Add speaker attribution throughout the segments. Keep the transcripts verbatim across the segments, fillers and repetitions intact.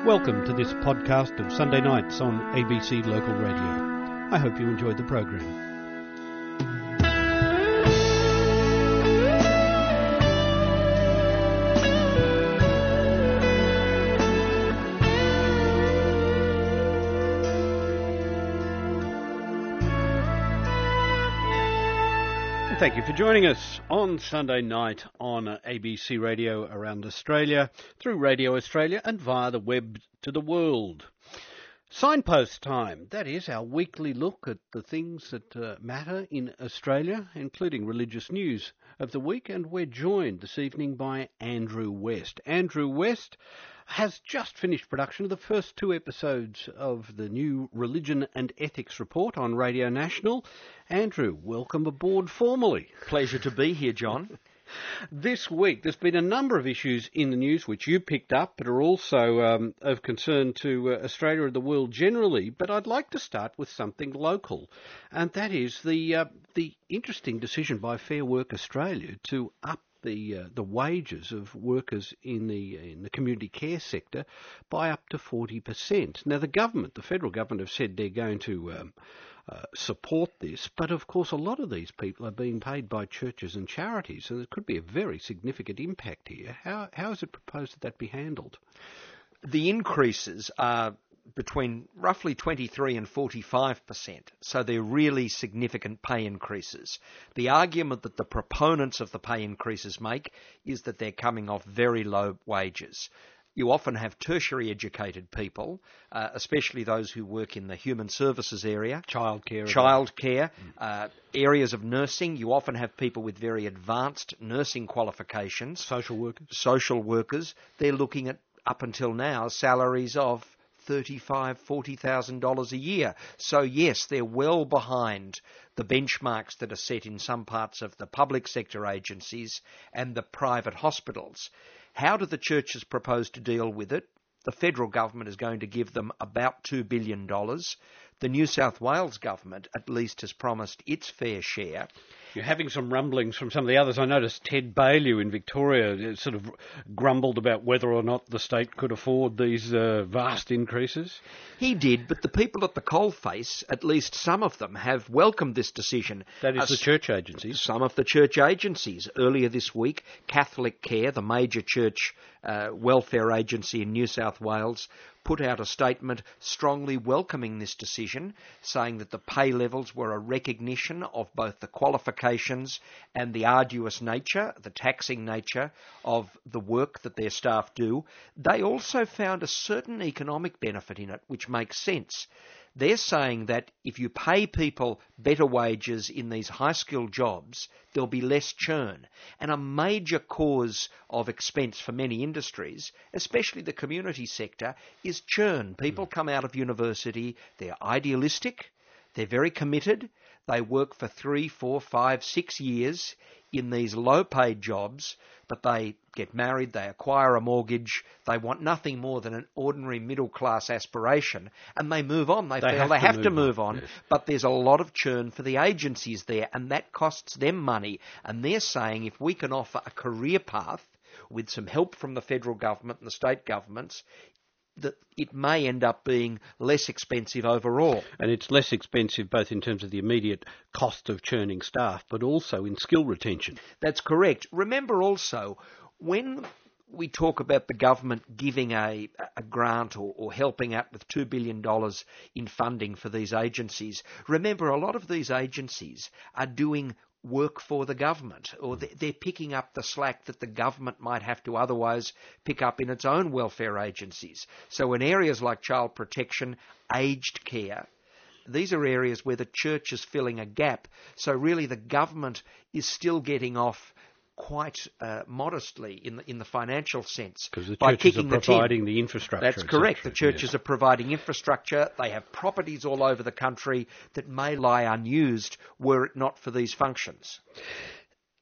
Speaker 1: Welcome to this podcast of Sunday nights on A B C Local Radio. I hope you enjoyed the program. Thank you for joining us on Sunday night on A B C Radio around Australia, through Radio Australia and via the web to the world. Signpost time, that is our weekly look at the things that uh, matter in Australia, including religious news of the week, and we're joined this evening by Andrew West. Andrew West has just finished production of the first two episodes of the new Religion and Ethics Report on Radio National. Andrew, welcome aboard formally.
Speaker 2: Pleasure to be here, John.
Speaker 1: This week there's been a number of issues in the news which you picked up but are also um, of concern to uh, Australia and the world generally. But I'd like to start with something local, and that is the uh, the interesting decision by Fair Work Australia to up the uh, the wages of workers in the in the community care sector by up to forty percent. Now the government, the federal government, have said they're going to um, uh, support this, but of course a lot of these people are being paid by churches and charities, and there could be a very significant impact here. How how is it proposed that that be handled?
Speaker 2: The increases are between roughly twenty-three and forty-five percent, so they're really significant pay increases. The argument that the proponents of the pay increases make is that they're coming off very low wages. You often have tertiary educated people, uh, especially those who work in the human services area.
Speaker 1: Childcare.
Speaker 2: Childcare, uh, areas of nursing. You often have people with very advanced nursing qualifications.
Speaker 1: Social workers.
Speaker 2: Social workers. They're looking at, up until now, salaries of thirty-five thousand dollars, forty thousand dollars a year. So yes, they're well behind the benchmarks that are set in some parts of the public sector agencies and the private hospitals. How do the churches propose to deal with it? The federal government is going to give them about two billion dollars. The New South Wales government at least has promised its fair share.
Speaker 1: You're having some rumblings from some of the others. I noticed Ted Baillieu in Victoria sort of grumbled about whether or not the state could afford these uh, vast increases.
Speaker 2: He did, but the people at the coalface, at least some of them, have welcomed this decision.
Speaker 1: That is
Speaker 2: uh,
Speaker 1: the church agencies.
Speaker 2: Some of the church agencies. Earlier this week, Catholic Care, the major church uh, welfare agency in New South Wales, put out a statement strongly welcoming this decision, saying that the pay levels were a recognition of both the qualifications and the arduous nature, the taxing nature of the work that their staff do. They also found a certain economic benefit in it, which makes sense. They're saying that if you pay people better wages in these high-skilled jobs, there'll be less churn. And a major cause of expense for many industries, especially the community sector, is churn. People come out of university, they're idealistic, they're very committed, they work for three, four, five, six years in these low-paid jobs, but they get married, they acquire a mortgage, they want nothing more than an ordinary middle-class aspiration, and they move on. They,
Speaker 1: they
Speaker 2: feel
Speaker 1: have
Speaker 2: they
Speaker 1: to
Speaker 2: have
Speaker 1: move
Speaker 2: to move on,
Speaker 1: on. Yes.
Speaker 2: But there's a lot of churn for the agencies there, and that costs them money. And they're saying if we can offer a career path with some help from the federal government and the state governments, that it may end up being less expensive overall.
Speaker 1: And it's less expensive both in terms of the immediate cost of churning staff, but also in skill retention.
Speaker 2: That's correct. Remember also, when we talk about the government giving a, a grant or, or helping out with two billion dollars in funding for these agencies, remember a lot of these agencies are doing work for the government, or they're picking up the slack that the government might have to otherwise pick up in its own welfare agencies. So in areas like child protection, aged care, these are areas where the church is filling a gap. So really the government is still getting off quite uh, modestly in the, in the financial sense.
Speaker 1: Because the
Speaker 2: by
Speaker 1: churches are
Speaker 2: kicking
Speaker 1: providing
Speaker 2: the,
Speaker 1: the infrastructure.
Speaker 2: That's correct.
Speaker 1: Cetera.
Speaker 2: The churches
Speaker 1: yes.
Speaker 2: are providing infrastructure. They have properties all over the country that may lie unused were it not for these functions.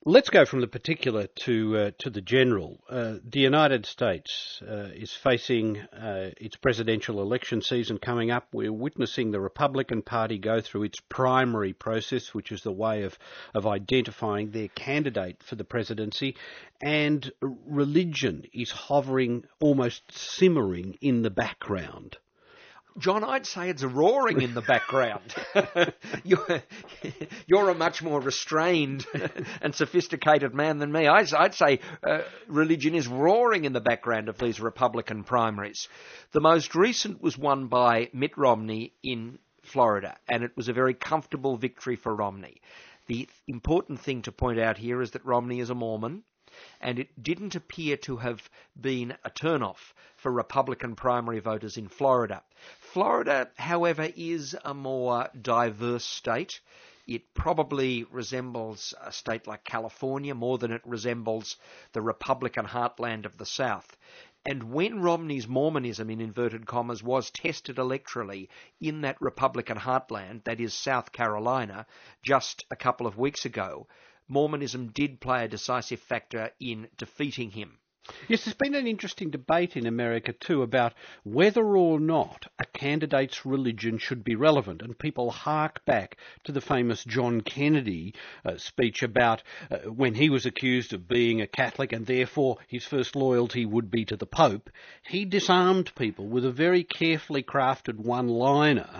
Speaker 1: Let's go from the particular to uh, to the general. Uh, the United States uh, is facing uh, its presidential election season coming up. We're witnessing the Republican Party go through its primary process, which is the way of, of identifying their candidate for the presidency, and religion is hovering, almost simmering in the background.
Speaker 2: John, I'd say it's roaring in the background. you're, you're a much more restrained and sophisticated man than me. I'd, I'd say uh, religion is roaring in the background of these Republican primaries. The most recent was won by Mitt Romney in Florida, and it was a very comfortable victory for Romney. The important thing to point out here is that Romney is a Mormon, and it didn't appear to have been a turn-off for Republican primary voters in Florida. Florida, however, is a more diverse state. It probably resembles a state like California more than it resembles the Republican heartland of the South. And when Romney's Mormonism, in inverted commas, was tested electorally in that Republican heartland, that is South Carolina, just a couple of weeks ago, Mormonism did play a decisive factor in defeating him.
Speaker 1: Yes, there's been an interesting debate in America too about whether or not a candidate's religion should be relevant, and people hark back to the famous John Kennedy uh, speech about uh, when he was accused of being a Catholic and therefore his first loyalty would be to the Pope. He disarmed people with a very carefully crafted one-liner.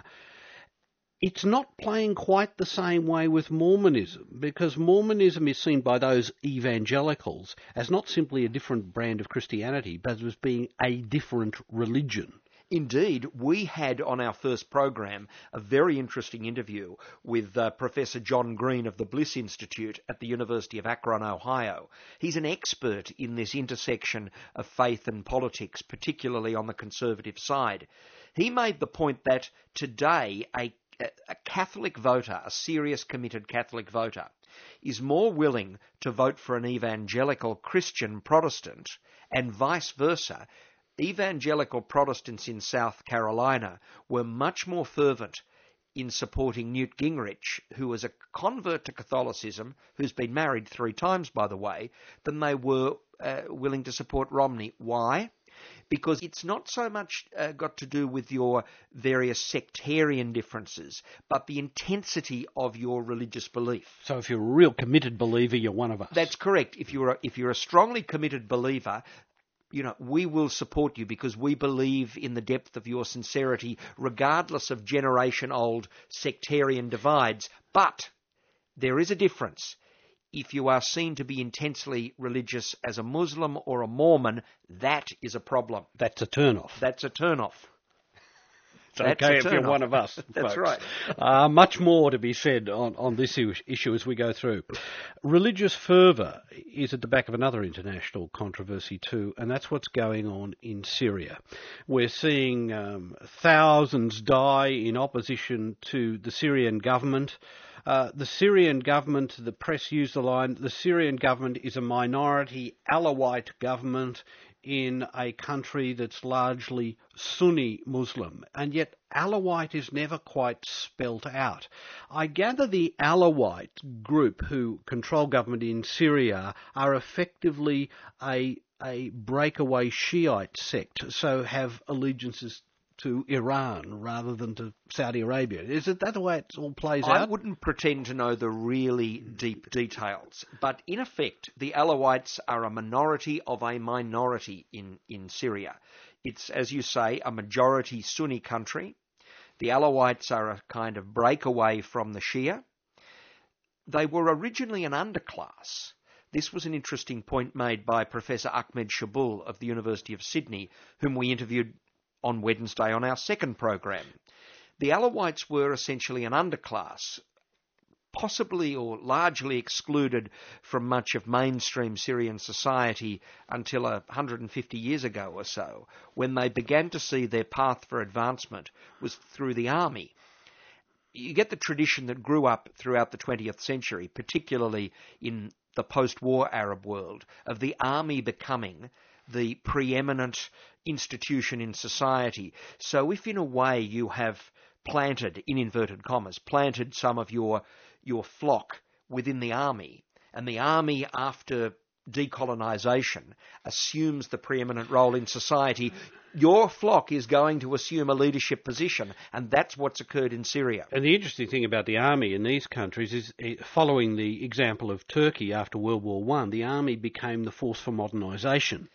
Speaker 1: It's not playing quite the same way with Mormonism, because Mormonism is seen by those evangelicals as not simply a different brand of Christianity, but as being a different religion.
Speaker 2: Indeed, we had on our first program a very interesting interview with uh, Professor John Green of the Bliss Institute at the University of Akron, Ohio. He's an expert in this intersection of faith and politics, particularly on the conservative side. He made the point that today a A Catholic voter, a serious committed Catholic voter, is more willing to vote for an evangelical Christian Protestant, and vice versa. Evangelical Protestants in South Carolina were much more fervent in supporting Newt Gingrich, who was a convert to Catholicism, who's been married three times, by the way, than they were uh, willing to support Romney. Why? Because it's not so much uh, got to do with your various sectarian differences, but the intensity of your religious belief.
Speaker 1: So if you're a real committed believer, you're one of us.
Speaker 2: That's correct. If you're a, if you're a strongly committed believer, you know, we will support you because we believe in the depth of your sincerity, regardless of generation-old sectarian divides. But there is a difference. If you are seen to be intensely religious as a Muslim or a Mormon, that is a problem.
Speaker 1: That's a turn-off.
Speaker 2: That's a turn-off.
Speaker 1: It's okay if you're one of us.
Speaker 2: That's
Speaker 1: folks.
Speaker 2: right.
Speaker 1: Uh, much more to be said on, on this issue as we go through. Religious fervour is at the back of another international controversy too, and that's what's going on in Syria. We're seeing um, thousands die in opposition to the Syrian government. Uh, the Syrian government, the press used the line, the Syrian government is a minority Alawite government in a country that's largely Sunni Muslim, and yet Alawite is never quite spelt out. I gather the Alawite group who control government in Syria are effectively a, a breakaway Shiite sect, so have allegiances to Iran rather than to Saudi Arabia. Is it that the way it all plays
Speaker 2: I
Speaker 1: out?
Speaker 2: I wouldn't pretend to know the really deep details, but in effect, the Alawites are a minority of a minority in, in Syria. It's, as you say, a majority Sunni country. The Alawites are a kind of breakaway from the Shia. They were originally an underclass. This was an interesting point made by Professor Ahmed Shabul of the University of Sydney, whom we interviewed on Wednesday on our second program. The Alawites were essentially an underclass, possibly or largely excluded from much of mainstream Syrian society until one hundred fifty years ago or so, when they began to see their path for advancement was through the army. You get the tradition that grew up throughout the twentieth century, particularly in the post-war Arab world, of the army becoming the preeminent institution in society. So if in a way you have planted, in inverted commas, planted some of your your flock within the army, and the army, after decolonisation, assumes the preeminent role in society, your flock is going to assume a leadership position, and that's what's occurred in Syria.
Speaker 1: And the interesting thing about the army in these countries is, following the example of Turkey after World War One, the army became the force for modernisation.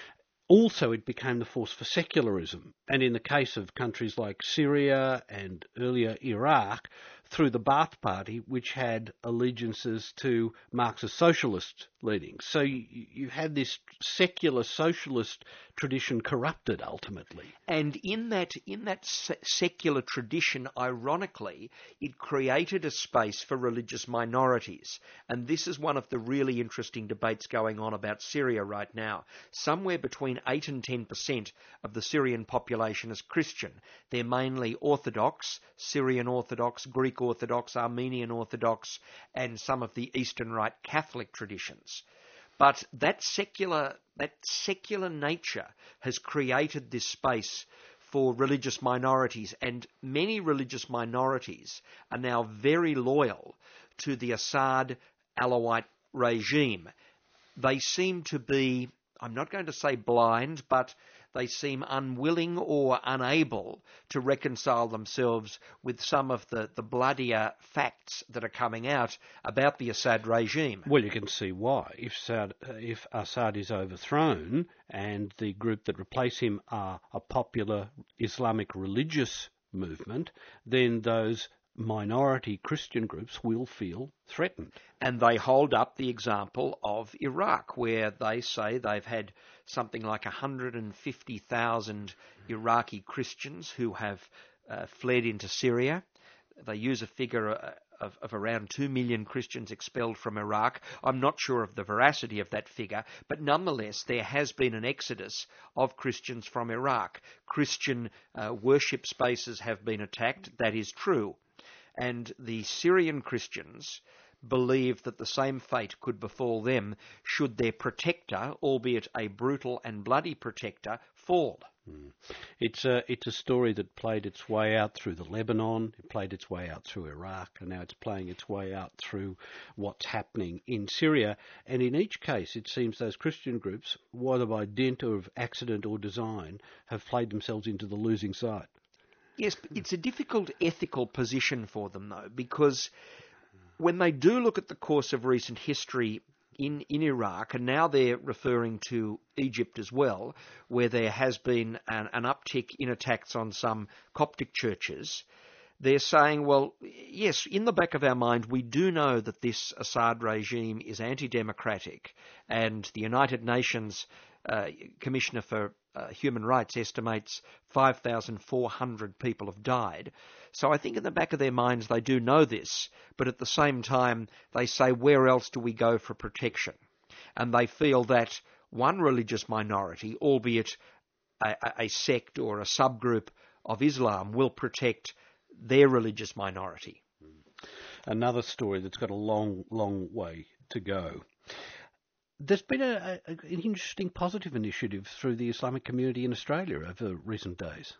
Speaker 1: Also, it became the force for secularism. And in the case of countries like Syria and earlier Iraq, through the Ba'ath Party, which had allegiances to Marxist socialist leanings. So you, you had this secular socialist tradition corrupted ultimately.
Speaker 2: And in that in that se- secular tradition, ironically, it created a space for religious minorities. And this is one of the really interesting debates going on about Syria right now. Somewhere between eight and ten percent of the Syrian population is Christian. They're mainly Orthodox, Syrian Orthodox, Greek Orthodox, Armenian Orthodox, and some of the Eastern Rite Catholic traditions. But that secular, that secular nature has created this space for religious minorities, and many religious minorities are now very loyal to the Assad Alawite regime. They seem to be, I'm not going to say blind, but they seem unwilling or unable to reconcile themselves with some of the, the bloodier facts that are coming out about the Assad regime.
Speaker 1: Well, you can see why. If Assad, if Assad is overthrown and the group that replace him are a popular Islamic religious movement, then those minority Christian groups will feel threatened.
Speaker 2: And they hold up the example of Iraq, where they say they've had something like one hundred fifty thousand Iraqi Christians who have uh, fled into Syria. They use a figure of, of around two million Christians expelled from Iraq. I'm not sure of the veracity of that figure, but nonetheless there has been an exodus of Christians from Iraq. Christian uh, worship spaces have been attacked, that is true. And the Syrian Christians believe that the same fate could befall them should their protector, albeit a brutal and bloody protector, fall.
Speaker 1: Mm. It's a, it's a story that played its way out through the Lebanon, it played its way out through Iraq, and now it's playing its way out through what's happening in Syria. And in each case, it seems those Christian groups, whether by dint of accident or design, have played themselves into the losing side.
Speaker 2: Yes, but it's a difficult ethical position for them, though, because when they do look at the course of recent history in, in Iraq, and now they're referring to Egypt as well, where there has been an, an uptick in attacks on some Coptic churches, they're saying, well, yes, in the back of our mind, we do know that this Assad regime is anti-democratic, and the United Nations uh, Commissioner for uh, Human Rights estimates five thousand four hundred people have died. So I think in the back of their minds they do know this, but at the same time they say, where else do we go for protection? And they feel that one religious minority, albeit a, a sect or a subgroup of Islam, will protect their religious minority.
Speaker 1: Another story that's got a long, long way to go. There's been a, a, an interesting positive initiative through the Islamic community in Australia over recent days.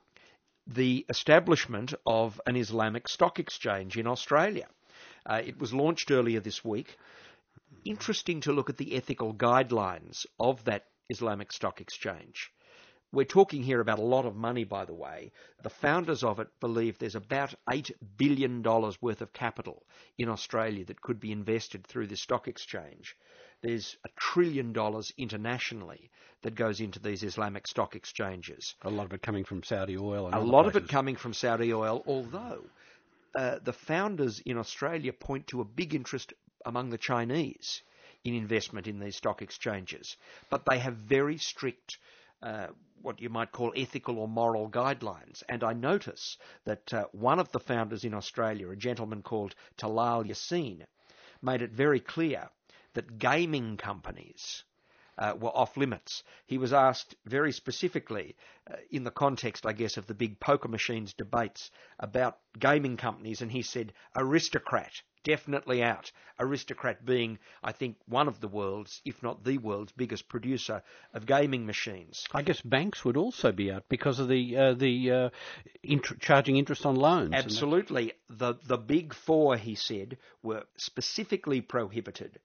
Speaker 2: The establishment of an Islamic stock exchange in Australia. Uh, it was launched earlier this week. Interesting to look at the ethical guidelines of that Islamic stock exchange. We're talking here about a lot of money, by the way. The founders of it believe there's about eight billion dollars worth of capital in Australia that could be invested through this stock exchange. There's a trillion dollars internationally that goes into these Islamic stock exchanges.
Speaker 1: A lot of it coming from Saudi oil. And
Speaker 2: a lot places. of it coming from Saudi oil, although uh, the founders in Australia point to a big interest among the Chinese in investment in these stock exchanges. But they have very strict Uh, what you might call ethical or moral guidelines. And I notice that uh, one of the founders in Australia, a gentleman called Talal Yassin, made it very clear that gaming companies uh, were off limits. He was asked very specifically, uh, in the context, I guess, of the big poker machines debates about gaming companies, and he said, aristocrat. Definitely out. Aristocrat being, I think, one of the world's, if not the world's, biggest producer of gaming machines.
Speaker 1: I guess banks would also be out because of the uh, the uh, int- charging interest on loans.
Speaker 2: Absolutely. The the big four, he said, were specifically prohibited.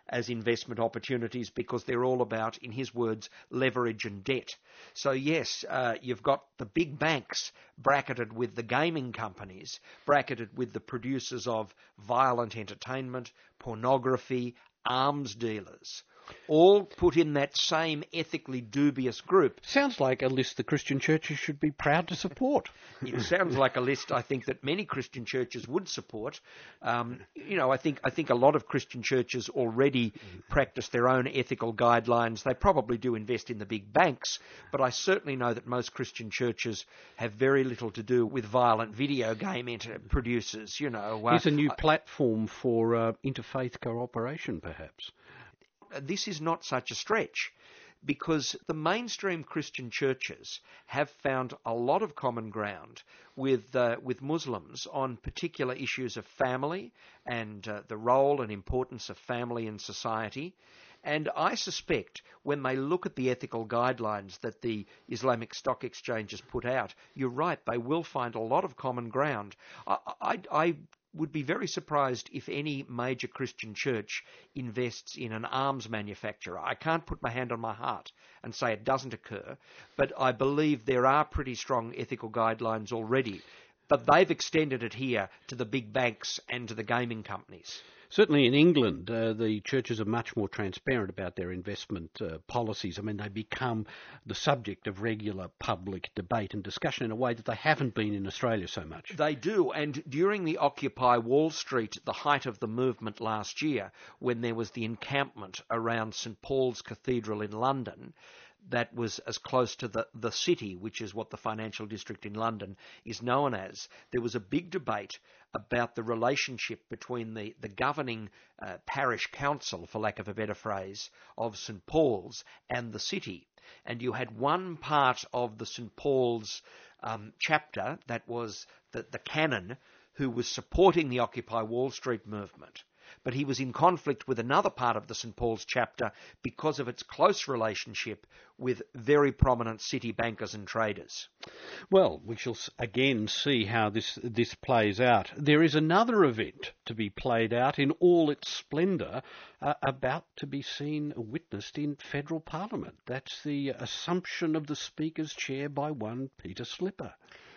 Speaker 2: as investment opportunities because they're all about, in his words, leverage and debt. So yes, uh, you've got the big banks bracketed with the gaming companies, bracketed with the producers of violent entertainment, pornography, arms dealers, all put in that same ethically dubious group.
Speaker 1: Sounds like a list the Christian churches should be proud to support.
Speaker 2: It sounds like a list I think that many Christian churches would support. Um, you know, I think I think a lot of Christian churches already practice their own ethical guidelines. They probably do invest in the big banks, but I certainly know that most Christian churches have very little to do with violent video game inter- producers. You know, uh,
Speaker 1: Here's a new platform for uh, interfaith cooperation, perhaps.
Speaker 2: This is not such a stretch, because the mainstream Christian churches have found a lot of common ground with uh, with Muslims on particular issues of family and uh, the role and importance of family in society. And I suspect when they look at the ethical guidelines that the Islamic stock exchanges put out, you're right, they will find a lot of common ground. I, I, I would be very surprised if any major Christian church invests in an arms manufacturer. I can't put my hand on my heart and say it doesn't occur, but I believe there are pretty strong ethical guidelines already. But they've extended it here to the big banks and to the gaming companies.
Speaker 1: Certainly in England, uh, the churches are much more transparent about their investment uh, policies. I mean, they become the subject of regular public debate and discussion in a way that they haven't been in Australia so much.
Speaker 2: They do, and during the Occupy Wall Street, the height of the movement last year, when there was the encampment around St Paul's Cathedral in London, that was as close to the, the city, which is what the financial district in London is known as. There was a big debate about the relationship between the, the governing uh, parish council, for lack of a better phrase, of St Paul's and the city. And you had one part of the St Paul's um, chapter, that was the, the canon, who was supporting the Occupy Wall Street movement. But he was in conflict with another part of the St Paul's chapter because of its close relationship with very prominent city bankers and traders.
Speaker 1: Well, we shall again see how this this plays out. There is another event to be played out in all its splendour, uh, about to be seen, witnessed in federal parliament. That's the assumption of the Speaker's chair by one Peter Slipper.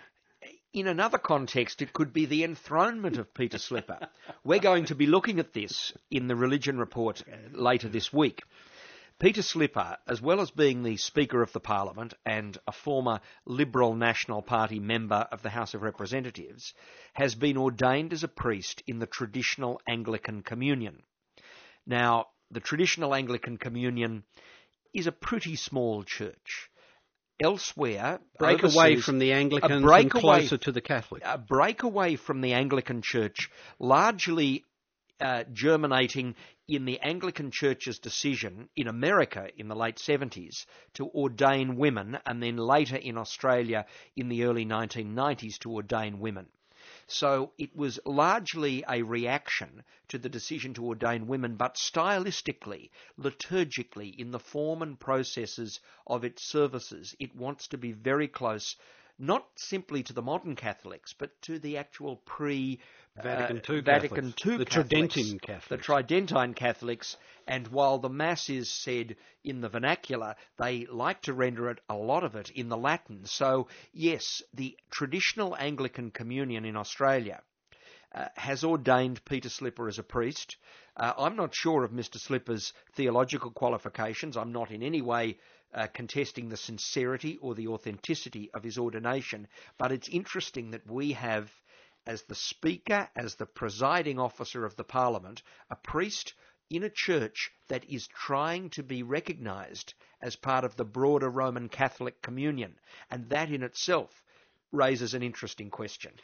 Speaker 2: In another context, it could be the enthronement of Peter Slipper. We're going to be looking at this in the Religion Report later this week. Peter Slipper, as well as being the Speaker of the Parliament and a former Liberal National Party member of the House of Representatives, has been ordained as a priest in the traditional Anglican Communion. Now, the traditional Anglican Communion is a pretty small church. Elsewhere,
Speaker 1: break away from the Anglicans and closer to the Catholics.
Speaker 2: A break away from the Anglican Church, largely uh, germinating in the Anglican Church's decision in America in the late seventies to ordain women, and then later in Australia in the early nineteen nineties to ordain women. So it was largely a reaction to the decision to ordain women, but stylistically, liturgically, in the form and processes of its services, it wants to be very close, not simply to the modern Catholics, but to the actual pre
Speaker 1: Vatican
Speaker 2: uh,
Speaker 1: II
Speaker 2: Vatican
Speaker 1: Catholics,
Speaker 2: II
Speaker 1: the
Speaker 2: Catholics,
Speaker 1: Tridentine Catholics.
Speaker 2: the Tridentine Catholics. And while the Mass is said in the vernacular, they like to render it, a lot of it, in the Latin. So, yes, the traditional Anglican Communion in Australia uh, has ordained Peter Slipper as a priest. Uh, I'm not sure of Mister Slipper's theological qualifications. I'm not in any way uh, contesting the sincerity or the authenticity of his ordination, but it's interesting that we have, as the Speaker, as the presiding officer of the Parliament, a priest in a church that is trying to be recognised as part of the broader Roman Catholic communion. And that in itself raises an interesting question.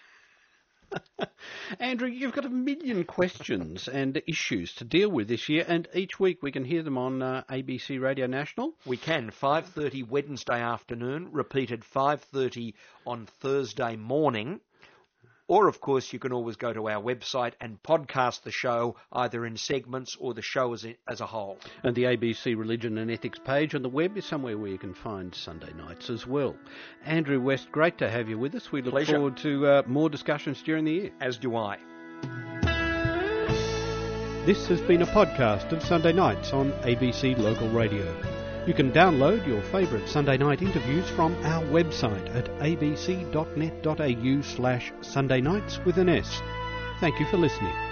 Speaker 1: Andrew, you've got a million questions and issues to deal with this year, and each week we can hear them on uh, A B C Radio National.
Speaker 2: We can. five thirty Wednesday afternoon, repeated five thirty on Thursday morning. Or, of course, you can always go to our website and podcast the show, either in segments or the show as a, as a whole.
Speaker 1: And the A B C Religion and Ethics page on the web is somewhere where you can find Sunday nights as well. Andrew West, great to have you with us. We look
Speaker 2: Pleasure.
Speaker 1: forward to uh, more discussions during the year.
Speaker 2: As do I.
Speaker 1: This has been a podcast of Sunday Nights on A B C Local Radio. You can download your favourite Sunday night interviews from our website at abc.net.au slash Sunday Nights with an S. Thank you for listening.